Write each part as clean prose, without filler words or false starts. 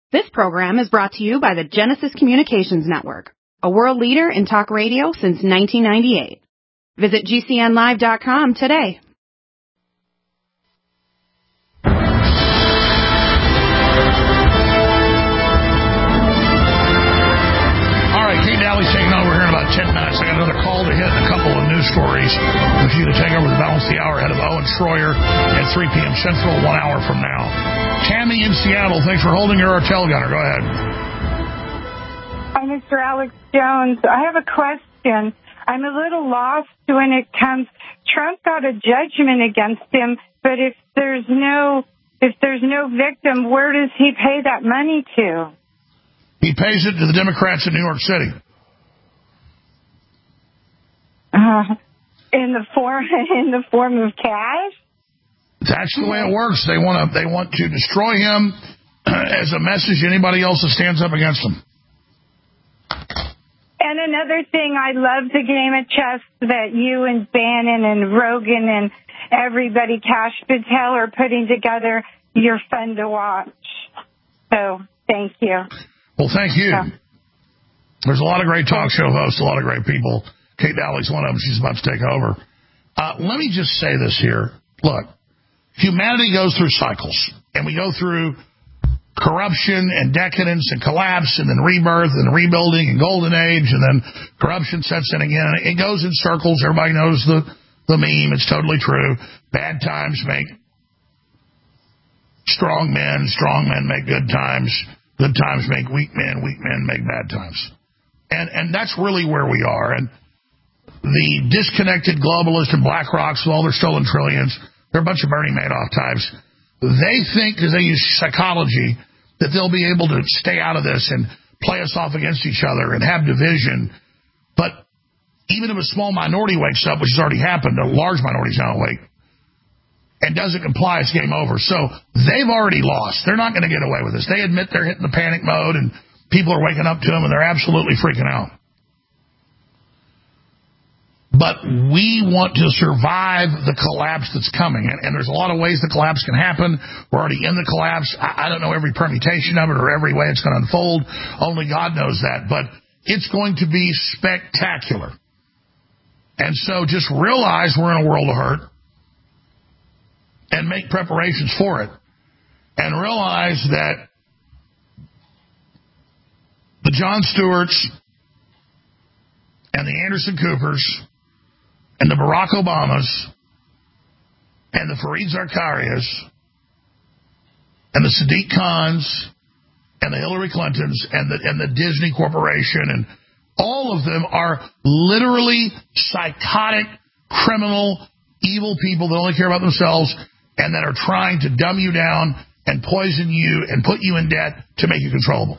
This program is brought to you by the Genesis Communications Network, a world leader in talk radio since 1998. Visit GCNlive.com today. All right, Kate Daly's taking over here in about 10 minutes. I got another call to hit and a couple of news stories. If you to take over the balance of the hour ahead of Owen Schroyer at 3 p.m. Central, 1 hour from now. Tammy in Seattle, thanks for holding your tail gunner. Go ahead. Hi, Mr. Alex Jones. I have a question. I'm a little lost when it comes. Trump got a judgment against him, but if there's no victim, where does he pay that money to? He pays it to the Democrats in New York City. In the form of cash? That's the way it works. They want to destroy him as a message to anybody else that stands up against him. And another thing, I love the game of chess that you and Bannon and Rogan and everybody, Cash Patel, are putting together. You're fun to watch. So, thank you. Well, thank you. Yeah. There's a lot of great talk show hosts, a lot of great people. Kate Daly's one of them. She's about to take over. Let me just say this here. Look, humanity goes through cycles, and we go through corruption and decadence and collapse and then rebirth and rebuilding and golden age, and then corruption sets in again. It goes in circles. Everybody knows the meme. It's totally true. Bad times make strong men make good times make weak men make bad times. And that's really where we are. And the disconnected globalists and BlackRocks with all their stolen trillions, they're a bunch of Bernie Madoff types. They think, because they use psychology, that they'll be able to stay out of this and play us off against each other and have division. But even if a small minority wakes up, which has already happened, a large minority is not awake, and doesn't comply, it's game over. So they've already lost. They're not going to get away with this. They admit they're hitting the panic mode, and people are waking up to them, and they're absolutely freaking out. But we want to survive the collapse that's coming. And there's a lot of ways the collapse can happen. We're already in the collapse. I don't know every permutation of it or every way it's going to unfold. Only God knows that. But it's going to be spectacular. And so just realize we're in a world of hurt and make preparations for it. And realize that the Jon Stewarts and the Anderson Coopers and the Barack Obamas and the Fareed Zakarias and the Sadiq Khans and the Hillary Clintons and the Disney Corporation, and all of them are literally psychotic, criminal, evil people that only care about themselves and that are trying to dumb you down and poison you and put you in debt to make you controllable.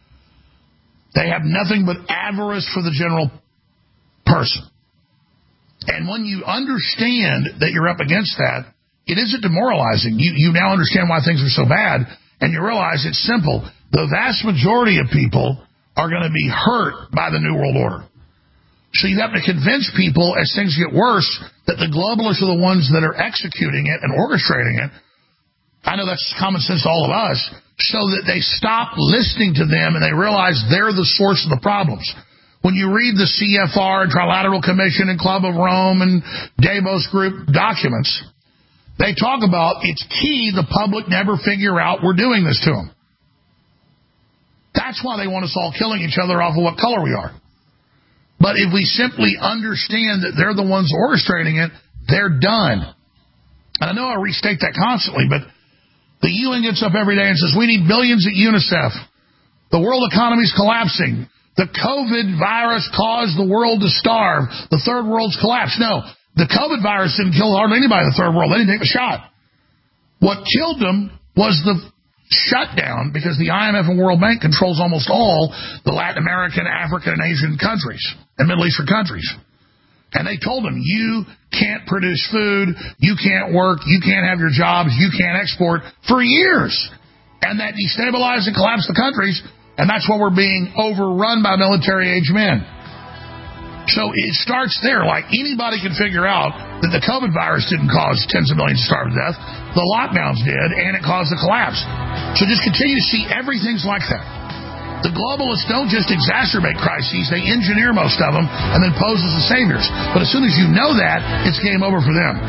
They have nothing but avarice for the general person. And when you understand that you're up against that, it isn't demoralizing. You now understand why things are so bad, and you realize it's simple. The vast majority of people are going to be hurt by the New World Order. So you have to convince people as things get worse that the globalists are the ones that are executing it and orchestrating it. I know that's common sense to all of us, so that they stop listening to them and they realize they're the source of the problems. When you read the CFR, Trilateral Commission, and Club of Rome, and Davos Group documents, they talk about it's key the public never figure out we're doing this to them. That's why they want us all killing each other off of what color we are. But if we simply understand that they're the ones orchestrating it, they're done. And I know I restate that constantly, but the UN gets up every day and says, we need billions at UNICEF. The world economy is collapsing. The COVID virus caused the world to starve. The third world's collapsed. No, the COVID virus didn't kill hardly anybody in the third world. They didn't take the shot. What killed them was the shutdown, because the IMF and World Bank controls almost all the Latin American, African, and Asian countries and Middle Eastern countries. And they told them, you can't produce food, you can't work, you can't have your jobs, you can't export for years. And that destabilized and collapsed the countries. And that's why we're being overrun by military-age men. So it starts there. Like anybody can figure out that the COVID virus didn't cause tens of millions to starve to death. The lockdowns did, and it caused the collapse. So just continue to see everything's like that. The globalists don't just exacerbate crises, they engineer most of them and then pose as the saviors. But as soon as you know that, it's game over for them.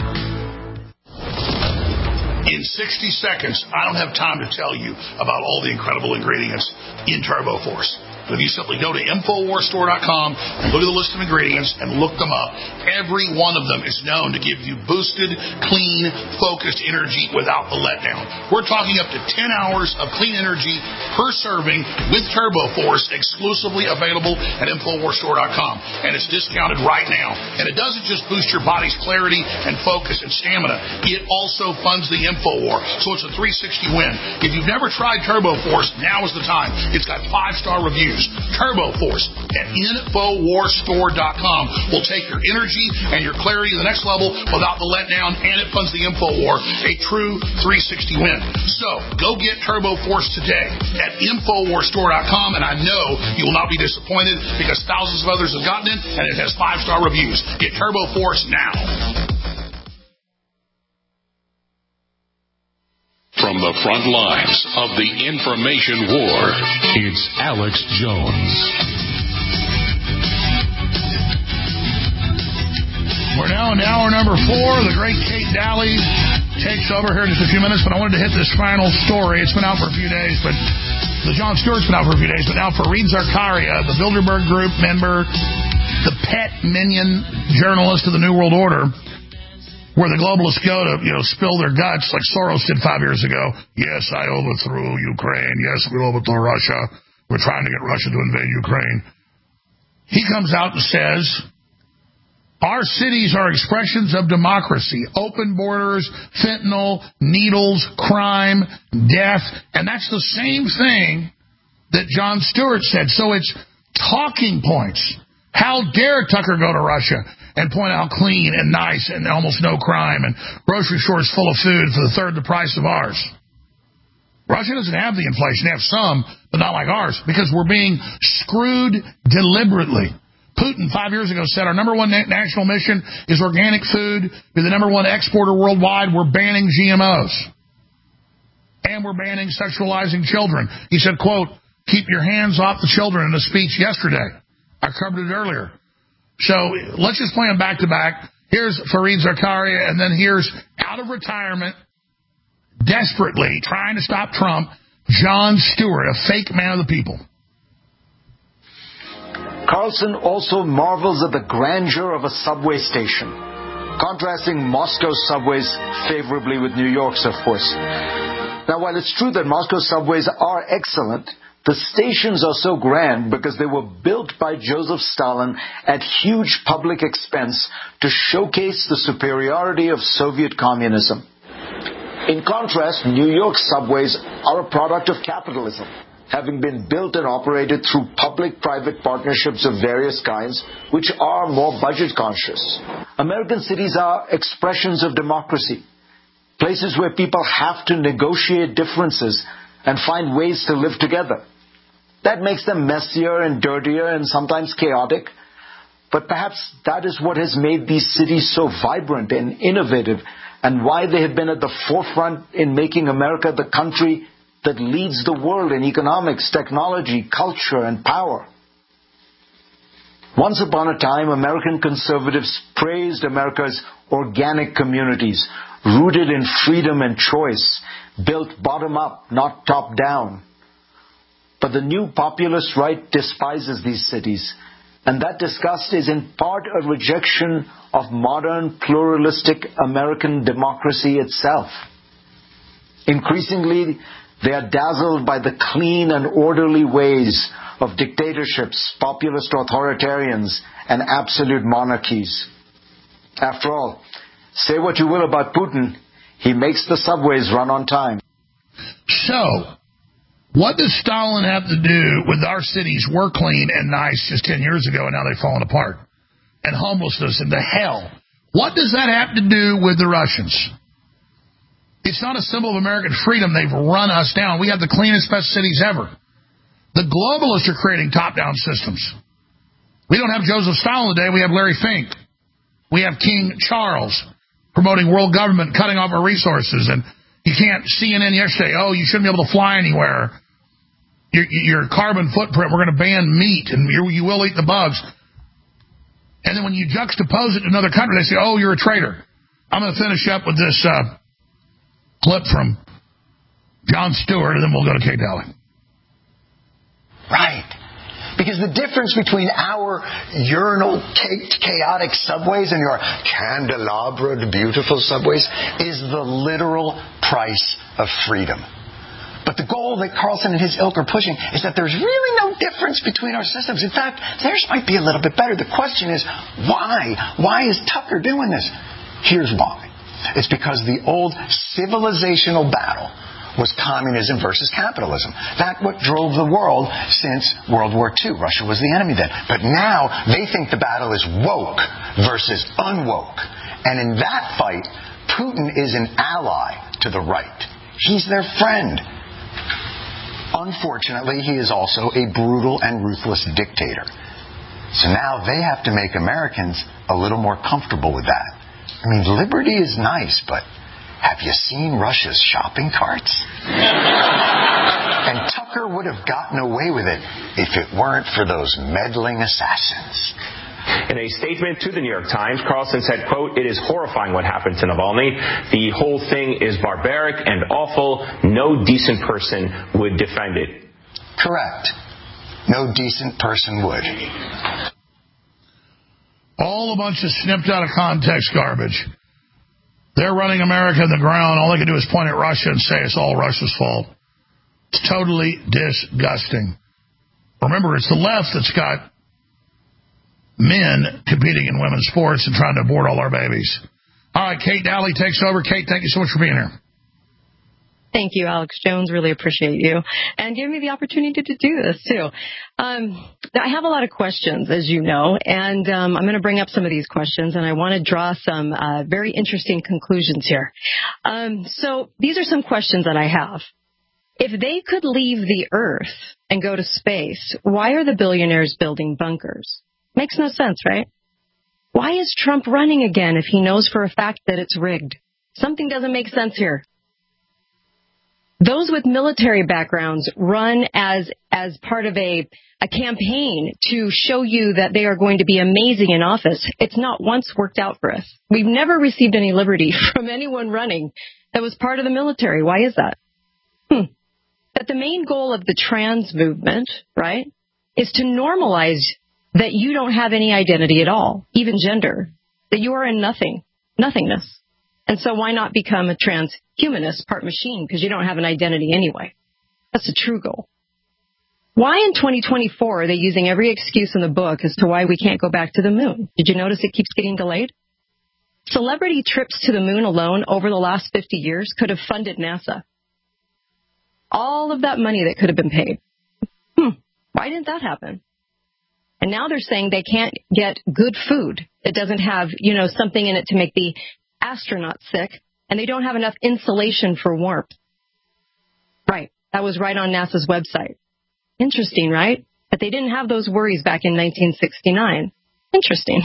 In 60 seconds, I don't have time to tell you about all the incredible ingredients in TurboForce. But if you simply go to InfoWarsStore.com and look at the list of ingredients and look them up, every one of them is known to give you boosted, clean, focused energy without the letdown. We're talking up to 10 hours of clean energy per serving with TurboForce, exclusively available at InfoWarsStore.com. And it's discounted right now. And it doesn't just boost your body's clarity and focus and stamina. It also funds the InfoWar. So it's a 360 win. If you've never tried TurboForce, now is the time. It's got 5-star reviews. TurboForce at InfoWarsStore.com will take your energy and your clarity to the next level without the letdown, and it funds the InfoWar, a true 360 win. So go get TurboForce today at InfoWarsStore.com, and I know you will not be disappointed because thousands of others have gotten it, and it has 5-star reviews. Get TurboForce now. From the front lines of the information war, it's Alex Jones. We're now in hour number 4. The great Kate Daly takes over here in just a few minutes, but I wanted to hit this final story. It's been out for a few days, but the Jon Stewart's been out for a few days, but now Fareed Zakaria, the Bilderberg Group member, the pet minion journalist of the New World Order, where the globalists go to, spill their guts like Soros did 5 years ago. Yes, I overthrew Ukraine. Yes, we overthrew Russia. We're trying to get Russia to invade Ukraine. He comes out and says, our cities are expressions of democracy. Open borders, fentanyl, needles, crime, death. And that's the same thing that Jon Stewart said. So it's talking points. How dare Tucker go to Russia and point out clean and nice and almost no crime and grocery stores full of food for the third the price of ours? Russia doesn't have the inflation. They have some, but not like ours, because we're being screwed deliberately. Putin 5 years ago said our number one national mission is organic food. We're the number one exporter worldwide. We're banning GMOs. And we're banning sexualizing children. He said, quote, keep your hands off the children in a speech yesterday. I covered it earlier. So let's just play them back to back. Here's Fareed Zakaria, and then here's out of retirement, desperately trying to stop Trump, Jon Stewart, a fake man of the people. Carlson also marvels at the grandeur of a subway station, contrasting Moscow's subways favorably with New York's, of course. Now, while it's true that Moscow's subways are excellent, the stations are so grand because they were built by Joseph Stalin at huge public expense to showcase the superiority of Soviet communism. In contrast, New York's subways are a product of capitalism, having been built and operated through public-private partnerships of various kinds, which are more budget-conscious. American cities are expressions of democracy, places where people have to negotiate differences and find ways to live together. That makes them messier and dirtier and sometimes chaotic, but perhaps that is what has made these cities so vibrant and innovative, and why they have been at the forefront in making America the country that leads the world in economics, technology, culture, and power. Once upon a time, American conservatives praised America's organic communities, rooted in freedom and choice, built bottom up, not top down. But the new populist right despises these cities, and that disgust is in part a rejection of modern, pluralistic American democracy itself. Increasingly, they are dazzled by the clean and orderly ways of dictatorships, populist authoritarians, and absolute monarchies. After all, say what you will about Putin, he makes the subways run on time. So, what does Stalin have to do with our cities were clean and nice just 10 years ago, and now they've fallen apart? And homelessness and the hell. What does that have to do with the Russians? It's not a symbol of American freedom. They've run us down. We have the cleanest, best cities ever. The globalists are creating top-down systems. We don't have Joseph Stalin today. We have Larry Fink. We have King Charles promoting world government, cutting off our resources. And you can't, CNN yesterday, oh, you shouldn't be able to fly anywhere. Your carbon footprint, we're going to ban meat, and you will eat the bugs. And then when you juxtapose it to another country, they say, oh, you're a traitor. I'm going to finish up with this clip from Jon Stewart, and then we'll go to Kate Daly. Right. Because the difference between our urinal-caked, chaotic subways and your candelabraed, beautiful subways is the literal price of freedom. But the goal that Carlson and his ilk are pushing is that there's really no difference between our systems. In fact, theirs might be a little bit better. The question is, why? Why is Tucker doing this? Here's why. It's because the old civilizational battle was communism versus capitalism. That's what drove the world since World War II. Russia was the enemy then. But now they think the battle is woke versus unwoke. And in that fight, Putin is an ally to the right. He's their friend. Unfortunately, he is also a brutal and ruthless dictator. So now they have to make Americans a little more comfortable with that. I mean, liberty is nice, but have you seen Russia's shopping carts? And Tucker would have gotten away with it if it weren't for those meddling assassins. In a statement to the New York Times, Carlson said, quote, "It is horrifying what happened to Navalny. The whole thing is barbaric and awful. No decent person would defend it." Correct. No decent person would. All a bunch of snipped out of context garbage. They're running America in the ground. All they can do is point at Russia and say it's all Russia's fault. It's totally disgusting. Remember, it's the left that's got men competing in women's sports and trying to abort all our babies. All right, Kate Daly takes over. Kate, thank you so much for being here. Thank you, Alex Jones. Really appreciate you. And giving me the opportunity to do this, too. I have a lot of questions, as you know, and I'm going to bring up some of these questions, and I want to draw some very interesting conclusions here. So these are some questions that I have. If they could leave the Earth and go to space, why are the billionaires building bunkers? Makes no sense, right? Why is Trump running again if he knows for a fact that it's rigged? Something doesn't make sense here. Those with military backgrounds run as part of a campaign to show you that they are going to be amazing in office. It's not once worked out for us. We've never received any liberty from anyone running that was part of the military. Why is that? That the main goal of the trans movement, right, is to normalize that you don't have any identity at all, even gender, that you are in nothingness. And so why not become a transhumanist, part machine, because you don't have an identity anyway? That's the true goal. Why in 2024 are they using every excuse in the book as to why we can't go back to the moon? Did you notice it keeps getting delayed? Celebrity trips to the moon alone over the last 50 years could have funded NASA. All of that money that could have been paid. Why didn't that happen? And now they're saying they can't get good food that doesn't have, something in it to make the astronauts sick, and they don't have enough insulation for warmth. Right. That was right on NASA's website. Interesting, right? But they didn't have those worries back in 1969. Interesting.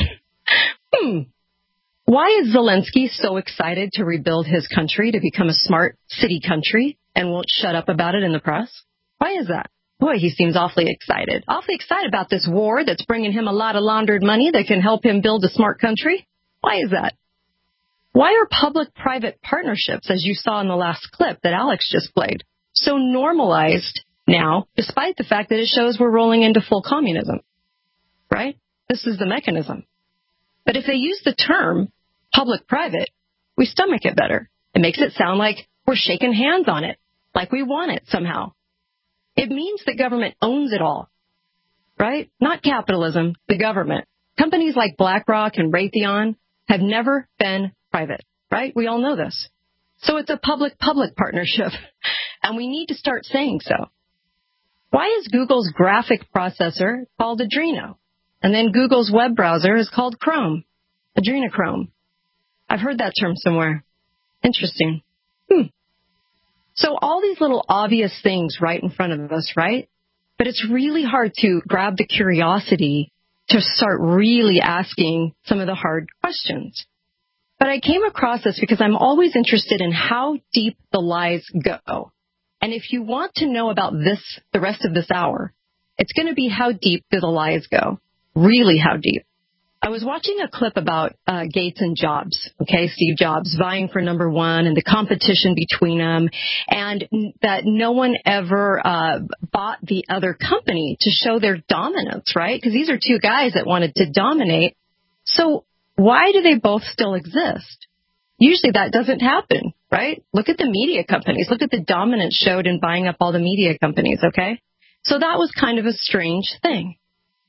Why is Zelensky so excited to rebuild his country to become a smart city country and won't shut up about it in the press? Why is that? Boy, he seems awfully excited. Awfully excited about this war that's bringing him a lot of laundered money that can help him build a smart country. Why is that? Why are public-private partnerships, as you saw in the last clip that Alex just played, so normalized now, despite the fact that it shows we're rolling into full communism? Right? This is the mechanism. But if they use the term public-private, we stomach it better. It makes it sound like we're shaking hands on it, like we want it somehow. It means the government owns it all, right? Not capitalism, the government. Companies like BlackRock and Raytheon have never been private, right? We all know this. So it's a public-public partnership, and we need to start saying so. Why is Google's graphic processor called Adreno? And then Google's web browser is called Chrome, Adrenochrome. I've heard that term somewhere. Interesting. So all these little obvious things right in front of us, right? But it's really hard to grab the curiosity to start really asking some of the hard questions. But I came across this because I'm always interested in how deep the lies go. And if you want to know about this, the rest of this hour, it's going to be how deep do the lies go? Really, how deep? I was watching a clip about Gates and Jobs, okay, Steve Jobs vying for number one and the competition between them, and that no one ever bought the other company to show their dominance, right? Because these are two guys that wanted to dominate. So why do they both still exist? Usually that doesn't happen, right? Look at the media companies. Look at the dominance showed in buying up all the media companies, okay? So that was kind of a strange thing.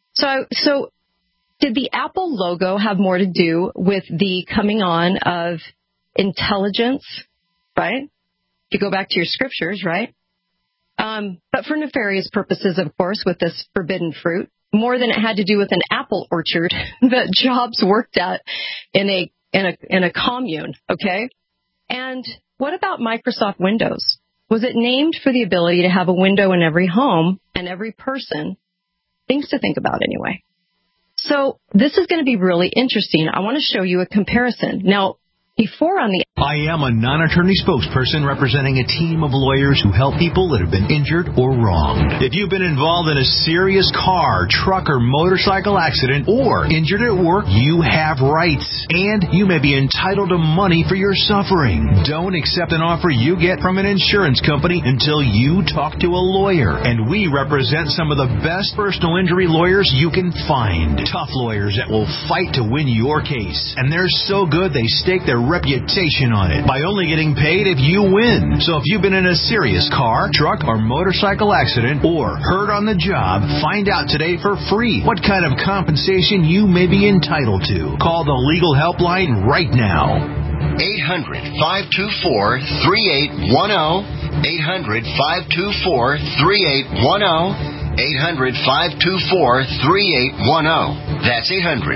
So did the Apple logo have more to do with the coming on of intelligence, right? If you go back to your scriptures, right? But for nefarious purposes, of course, with this forbidden fruit, more than it had to do with an apple orchard that Jobs worked at in a commune, okay? And what about Microsoft Windows? Was it named for the ability to have a window in every home and every person? Things to think about anyway. So this is going to be really interesting. I want to show you a comparison. Now, before on the... I am a non-attorney spokesperson representing a team of lawyers who help people that have been injured or wronged. If you've been involved in a serious car, truck, or motorcycle accident or injured at work, you have rights, and you may be entitled to money for your suffering. Don't accept an offer you get from an insurance company until you talk to a lawyer, and we represent some of the best personal injury lawyers you can find. Tough lawyers that will fight to win your case, and they're so good they stake their reputation on it by only getting paid if you win. So if you've been in a serious car, truck, or motorcycle accident or hurt on the job, find out today for free what kind of compensation you may be entitled to. Call the legal helpline right now. 800-524-3810. 800-524-3810. 800-524-3810. That's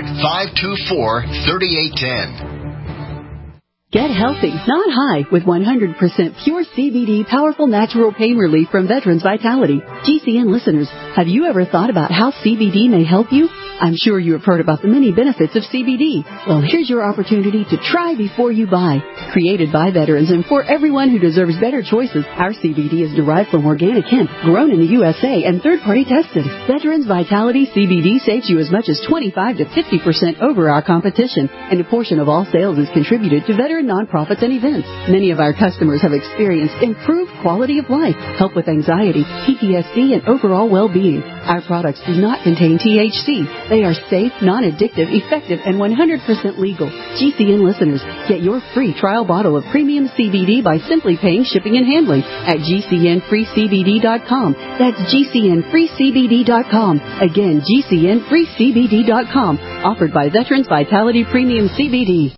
800-524-3810. Get healthy, not high, with 100% pure CBD powerful natural pain relief from Veterans Vitality. GCN listeners, have you ever thought about how CBD may help you? I'm sure you have heard about the many benefits of CBD. Well, here's your opportunity to try before you buy. Created by veterans and for everyone who deserves better choices, our CBD is derived from organic hemp, grown in the USA, and third-party tested. Veterans Vitality CBD saves you as much as 25 to 50% over our competition, and a portion of all sales is contributed to veteran nonprofits and events. Many of our customers have experienced improved quality of life, help with anxiety, PTSD, and overall well-being. Our products do not contain THC. They are safe, non-addictive, effective, and 100% legal. GCN listeners, get your free trial bottle of premium CBD by simply paying shipping and handling at GCNFreeCBD.com. That's GCNFreeCBD.com. Again, GCNFreeCBD.com. Offered by Veterans Vitality Premium CBD.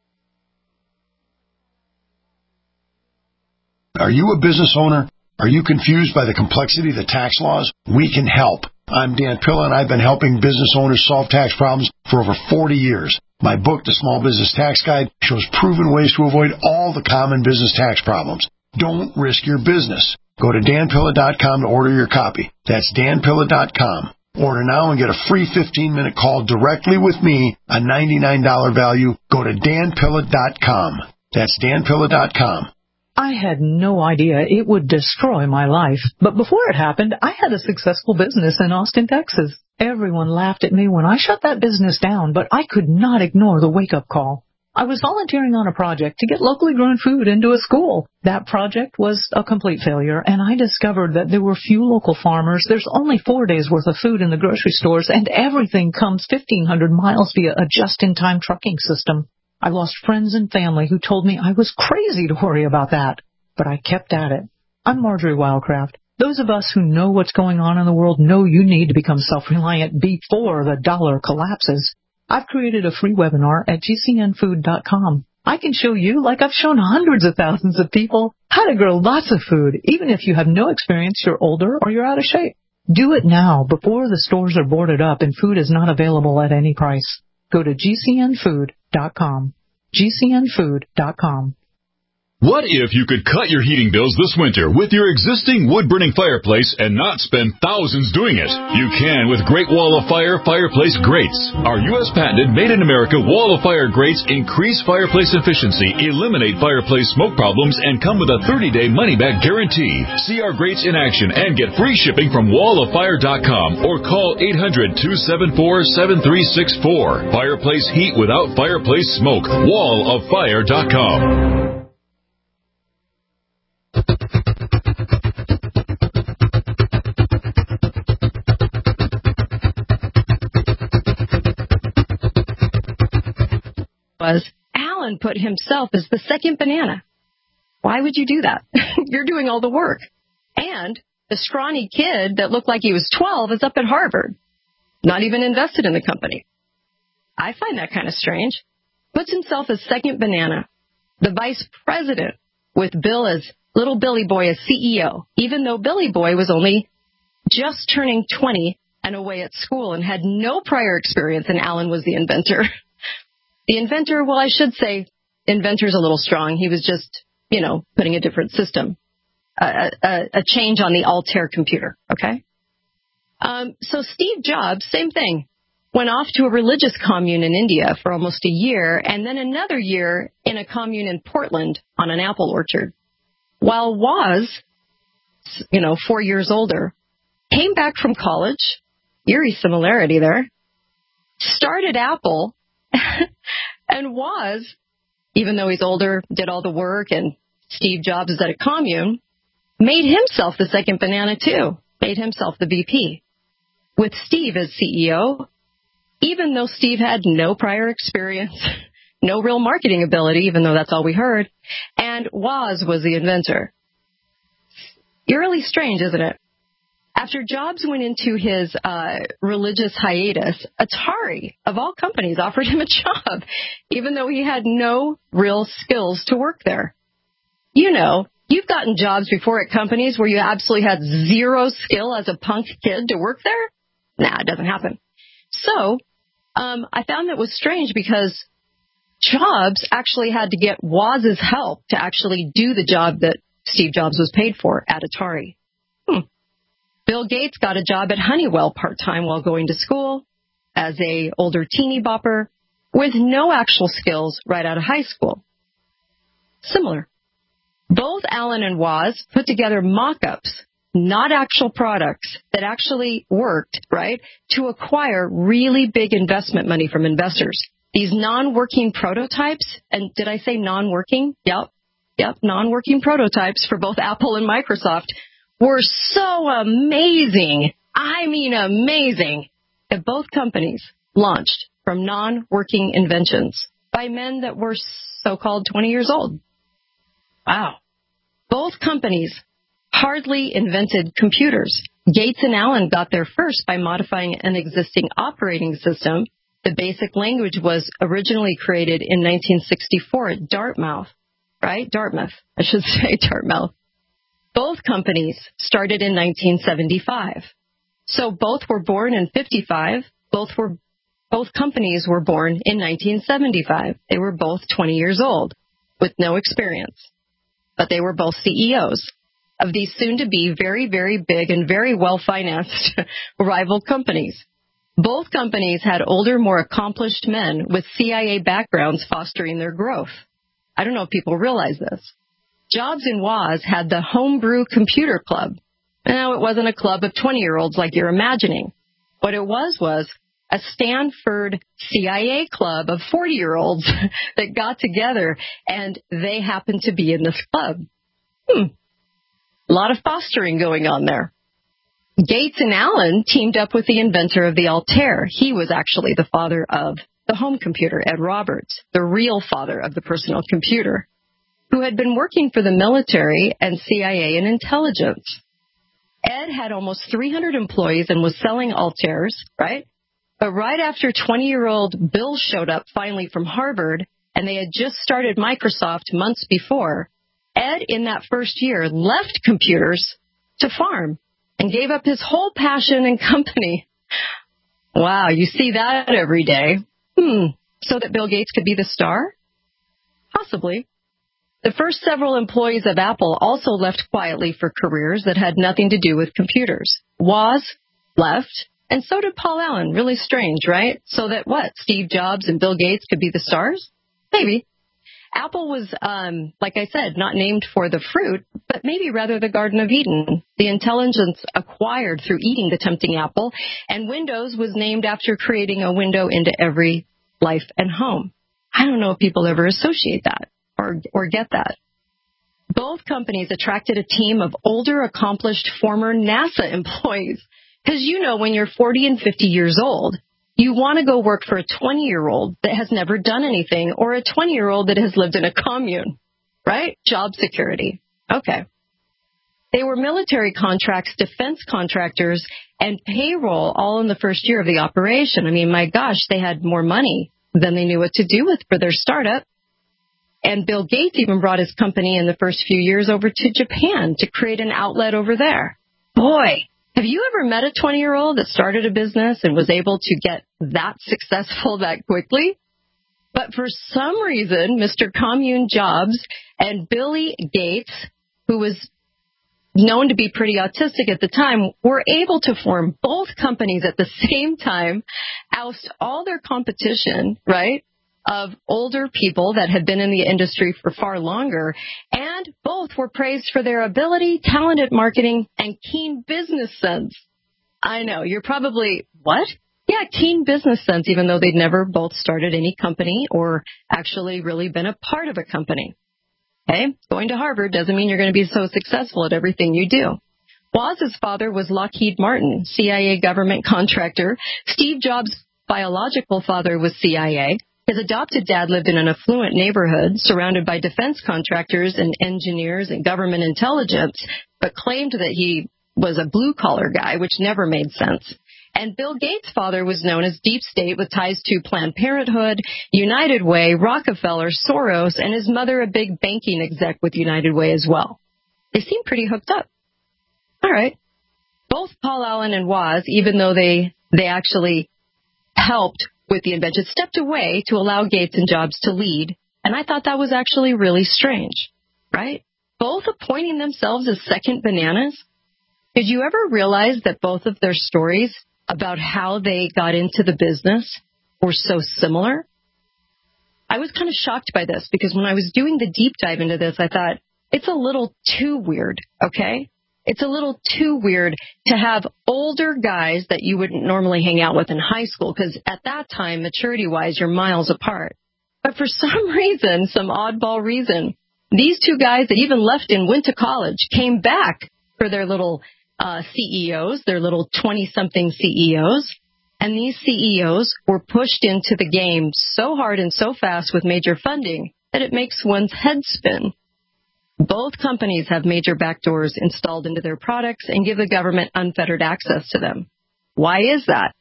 Are you a business owner? Are you confused by the complexity of the tax laws? We can help. I'm Dan Pilla, and I've been helping business owners solve tax problems for over 40 years. My book, The Small Business Tax Guide, shows proven ways to avoid all the common business tax problems. Don't risk your business. Go to danpilla.com to order your copy. That's danpilla.com. Order now and get a free 15-minute call directly with me, a $99 value. Go to danpilla.com. That's danpilla.com. I had no idea it would destroy my life. But before it happened, I had a successful business in Austin, Texas. Everyone laughed at me when I shut that business down, but I could not ignore the wake-up call. I was volunteering on a project to get locally grown food into a school. That project was a complete failure, and I discovered that there were few local farmers. There's only 4 days' worth of food in the grocery stores, and everything comes 1,500 miles via a just-in-time trucking system. I lost friends and family who told me I was crazy to worry about that, but I kept at it. I'm Marjorie Wildcraft. Those of us who know what's going on in the world know you need to become self-reliant before the dollar collapses. I've created a free webinar at GCNfood.com. I can show you, like I've shown hundreds of thousands of people, how to grow lots of food, even if you have no experience, you're older, or you're out of shape. Do it now before the stores are boarded up and food is not available at any price. Go to GCNfood.com. GCNfood.com. What if you could cut your heating bills this winter with your existing wood-burning fireplace and not spend thousands doing it? You can with Great Wall of Fire fireplace grates. Our U.S. patented made-in-America Wall of Fire grates increase fireplace efficiency, eliminate fireplace smoke problems, and come with a 30-day money-back guarantee. See our grates in action and get free shipping from walloffire.com or call 800-274-7364. Fireplace heat without fireplace smoke. walloffire.com. Was Alan put himself as the second banana. Why would you do that? You're doing all the work. And the scrawny kid that looked like he was 12 is up at Harvard, not even invested in the company. I find that kind of strange. Puts himself as second banana. The vice president with Bill as little Billy Boy as CEO, even though Billy Boy was only just turning 20 and away at school and had no prior experience, and Alan was the inventor. The inventor, well, I should say inventor's a little strong. He was just, putting a different system, a change on the Altair computer, okay? So Steve Jobs, same thing, went off to a religious commune in India for almost a year, and then another year in a commune in Portland on an apple orchard. While Woz, 4 years older, came back from college, eerie similarity there, started Apple, and Woz, even though he's older, did all the work, and Steve Jobs is at a commune, made himself the second banana too, made himself the VP. With Steve as CEO, even though Steve had no prior experience, no real marketing ability, even though that's all we heard, and Woz was the inventor. Eerily strange, isn't it? After Jobs went into his religious hiatus, Atari, of all companies, offered him a job, even though he had no real skills to work there. You've gotten jobs before at companies where you absolutely had zero skill as a punk kid to work there? Nah, it doesn't happen. So I found that was strange because Jobs actually had to get Woz's help to actually do the job that Steve Jobs was paid for at Atari. Bill Gates got a job at Honeywell part-time while going to school as a older teeny bopper with no actual skills right out of high school. Similar. Both Alan and Woz put together mock-ups, not actual products, that actually worked, right, to acquire really big investment money from investors. These non-working prototypes, and did I say non-working? Yep, non-working prototypes for both Apple and Microsoft were so amazing. I mean amazing. That both companies launched from non-working inventions by men that were so-called 20 years old. Wow. Both companies hardly invented computers. Gates and Allen got there first by modifying an existing operating system. The basic language was originally created in 1964 at Dartmouth, right? Dartmouth, I should say Dartmouth. Both companies started in 1975. So both were born in 55. Both companies were born in 1975. They were both 20 years old with no experience. But they were both CEOs of these soon-to-be very, very big and very well-financed rival companies. Both companies had older, more accomplished men with CIA backgrounds fostering their growth. I don't know if people realize this. Jobs and Woz had the Homebrew Computer Club. Now, it wasn't a club of 20-year-olds like you're imagining. What it was a Stanford CIA club of 40-year-olds that got together, and they happened to be in this club. A lot of fostering going on there. Gates and Allen teamed up with the inventor of the Altair. He was actually the father of the home computer, Ed Roberts, the real father of the personal computer, who had been working for the military and CIA and intelligence. Ed had almost 300 employees and was selling Altairs, right? But right after 20-year-old Bill showed up finally from Harvard, and they had just started Microsoft months before, Ed, in that first year, left computers to farm and gave up his whole passion and company. Wow, you see that every day. So that Bill Gates could be the star? Possibly. The first several employees of Apple also left quietly for careers that had nothing to do with computers. Woz left, and so did Paul Allen. Really strange, right? So that what? Steve Jobs and Bill Gates could be the stars? Maybe. Apple was, like I said, not named for the fruit, but maybe rather the Garden of Eden, the intelligence acquired through eating the tempting apple, and Windows was named after creating a window into every life and home. I don't know if people ever associate that or get that. Both companies attracted a team of older, accomplished former NASA employees. Because when you're 40 and 50 years old, you want to go work for a 20-year-old that has never done anything or a 20-year-old that has lived in a commune, right? Job security. Okay. They were military contracts, defense contractors, and payroll all in the first year of the operation. I mean, my gosh, they had more money than they knew what to do with for their startup. And Bill Gates even brought his company in the first few years over to Japan to create an outlet over there. Boy, have you ever met a 20-year-old that started a business and was able to get that successful that quickly? But for some reason, Mr. Commune Jobs and Billy Gates, who was known to be pretty autistic at the time, were able to form both companies at the same time, oust all their competition, right, of older people that had been in the industry for far longer, and both were praised for their ability, talent at marketing, and keen business sense. I know, you're probably, what? Yeah, keen business sense, even though they'd never both started any company or actually really been a part of a company. Okay, going to Harvard doesn't mean you're going to be so successful at everything you do. Woz's father was Lockheed Martin, CIA government contractor. Steve Jobs' biological father was CIA. His adopted dad lived in an affluent neighborhood surrounded by defense contractors and engineers and government intelligence, but claimed that he was a blue-collar guy, which never made sense. And Bill Gates' father was known as Deep State with ties to Planned Parenthood, United Way, Rockefeller, Soros, and his mother a big banking exec with United Way as well. They seem pretty hooked up. All right. Both Paul Allen and Woz, even though they actually helped with the invention, stepped away to allow Gates and Jobs to lead. And I thought that was actually really strange, right? Both appointing themselves as second bananas. Did you ever realize that both of their stories about how they got into the business were so similar? I was kind of shocked by this because when I was doing the deep dive into this, I thought, it's a little too weird, okay? It's a little too weird to have older guys that you wouldn't normally hang out with in high school because at that time, maturity-wise, you're miles apart. But for some reason, some oddball reason, these two guys that even left and went to college came back for their little CEOs, their little 20-something CEOs. And these CEOs were pushed into the game so hard and so fast with major funding that it makes one's head spin. Both companies have major backdoors installed into their products and give the government unfettered access to them. Why is that?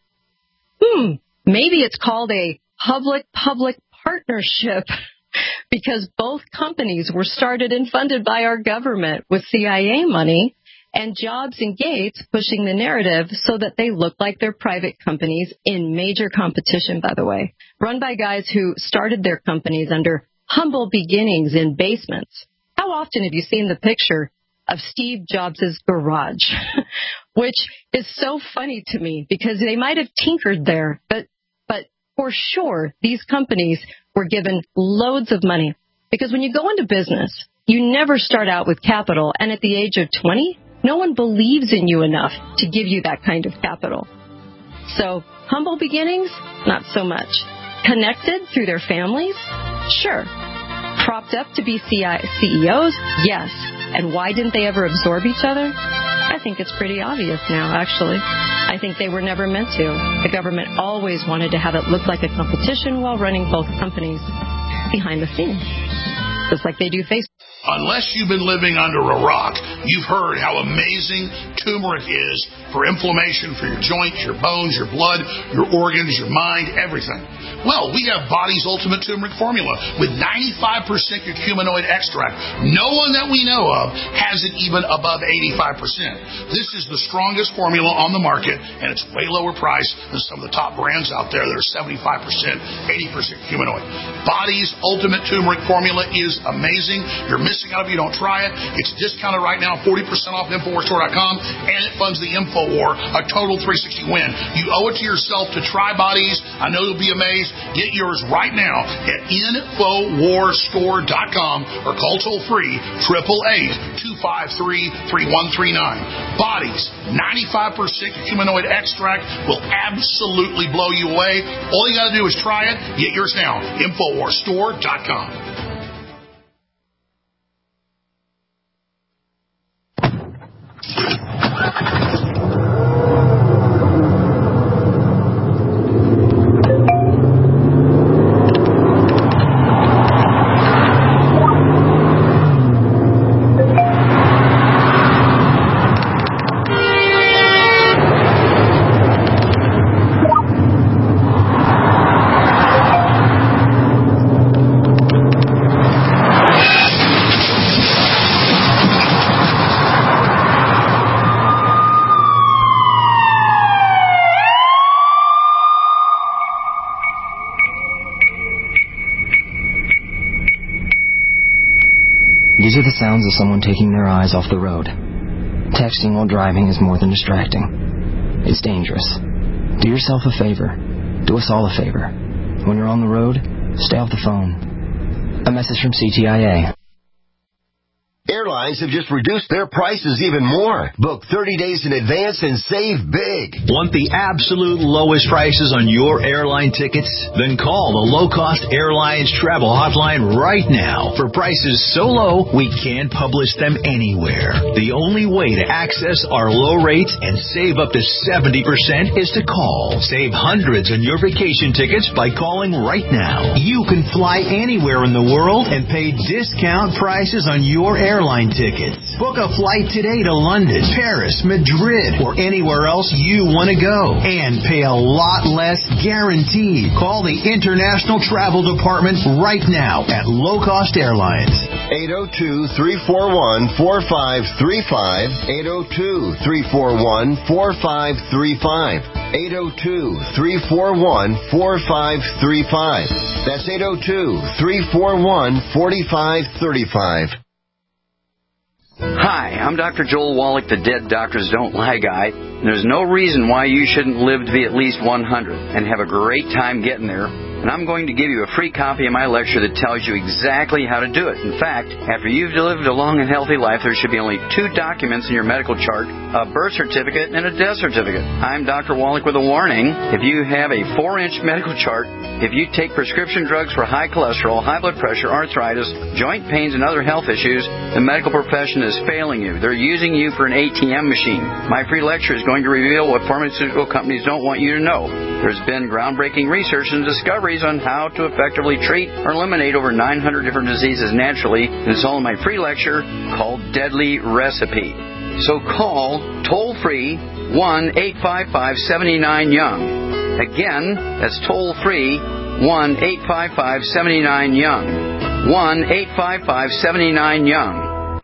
Maybe it's called a public-public partnership because both companies were started and funded by our government with CIA money, and Jobs and Gates pushing the narrative so that they look like they're private companies in major competition, by the way, run by guys who started their companies under humble beginnings in basements. How often have you seen the picture of Steve Jobs' garage, which is so funny to me because they might have tinkered there, but for sure these companies were given loads of money because when you go into business, you never start out with capital, and at the age of 20, no one believes in you enough to give you that kind of capital. So, humble beginnings? Not so much. Connected through their families? Sure. Propped up to be CEOs? Yes. And why didn't they ever absorb each other? I think it's pretty obvious now, actually. I think they were never meant to. The government always wanted to have it look like a competition while running both companies behind the scenes, just like they do Facebook. Unless you've been living under a rock, you've heard how amazing turmeric is for inflammation, for your joints, your bones, your blood, your organs, your mind, everything. Well, we have Body's Ultimate Turmeric Formula with 95% curcuminoid extract. No one that we know of has it even above 85%. This is the strongest formula on the market, and it's way lower price than some of the top brands out there that are 75%, 80% curcuminoid. Body's Ultimate Turmeric Formula is amazing. You're missing out if you don't try it. It's discounted right now, 40% off at InfoWarsStore.com, and it funds the InfoWar, a total 360 win. You owe it to yourself to try Body's. I know you'll be amazed. Get yours right now at InfoWarsStore.com or call toll-free 888-253-3139. Body's 95% curcuminoid extract will absolutely blow you away. All you got to do is try it. Get yours now. InfoWarsStore.com. These are the sounds of someone taking their eyes off the road. Texting while driving is more than distracting. It's dangerous. Do yourself a favor. Do us all a favor. When you're on the road, stay off the phone. A message from CTIA. Airlines have just reduced their prices even more. Book 30 days in advance and save big. Want the absolute lowest prices on your airline tickets? Then call the Low Cost Airlines Travel Hotline right now for prices so low we can't publish them anywhere. The only way to access our low rates and save up to 70% is to call. Save hundreds on your vacation tickets by calling right now. You can fly anywhere in the world and pay discount prices on your airline tickets. Book a flight today to London, Paris, Madrid, or anywhere else you want to go and pay a lot less guaranteed. Call the International Travel Department right now at Low Cost Airlines. 802-341-4535. 802-341-4535. 802-341-4535. That's 802-341-4535. Hi, I'm Dr. Joel Wallach, the Dead Doctors Don't Lie guy. There's no reason why you shouldn't live to be at least 100 and have a great time getting there. And I'm going to give you a free copy of my lecture that tells you exactly how to do it. In fact, after you've lived a long and healthy life, there should be only 2 documents in your medical chart, a birth certificate and a death certificate. I'm Dr. Wallach with a warning. If you have a 4-inch medical chart, if you take prescription drugs for high cholesterol, high blood pressure, arthritis, joint pains, and other health issues, the medical profession is failing you. They're using you for an ATM machine. My free lecture is going to reveal what pharmaceutical companies don't want you to know. There's been groundbreaking research and discoveries on how to effectively treat or eliminate over 900 different diseases naturally. And it's all in my free lecture called Deadly Recipe. So call toll-free 1-855-79-YOUNG. Again, that's toll-free 1-855-79-YOUNG. 1-855-79-YOUNG.